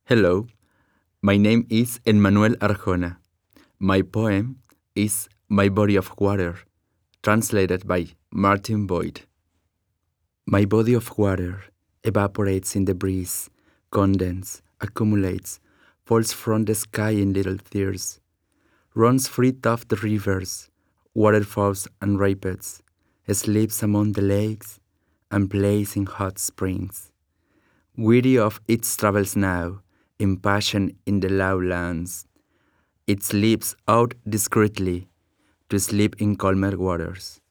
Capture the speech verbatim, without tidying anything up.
Hello, my name is Emmanuel Arjona. My poem is My Body of Water, translated by Martin Boyd. My body of water evaporates in the breeze, condenses, accumulates, falls from the sky in little tears, runs free of the rivers, waterfalls and rapids, sleeps among the lakes, and plays in hot springs. Weary of its travels now, impassioned in the lowlands, it slips out discreetly to sleep in calmer waters.